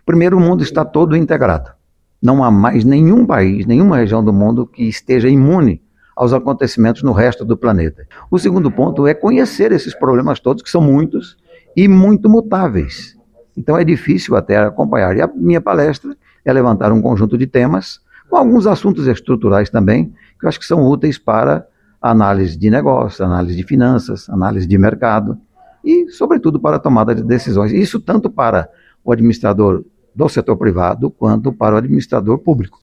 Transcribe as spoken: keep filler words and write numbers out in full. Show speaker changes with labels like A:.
A: Primeiro, o mundo está todo integrado. Não há mais nenhum país, nenhuma região do mundo que esteja imune aos acontecimentos no resto do planeta. O segundo ponto é conhecer esses problemas todos, que são muitos e muito mutáveis. Então é difícil até acompanhar. E a minha palestra é levantar um conjunto de temas, com alguns assuntos estruturais também, que eu acho que são úteis para análise de negócios, análise de finanças, análise de mercado e, sobretudo, para a tomada de decisões. Isso tanto para o administrador do setor privado quanto para o administrador público.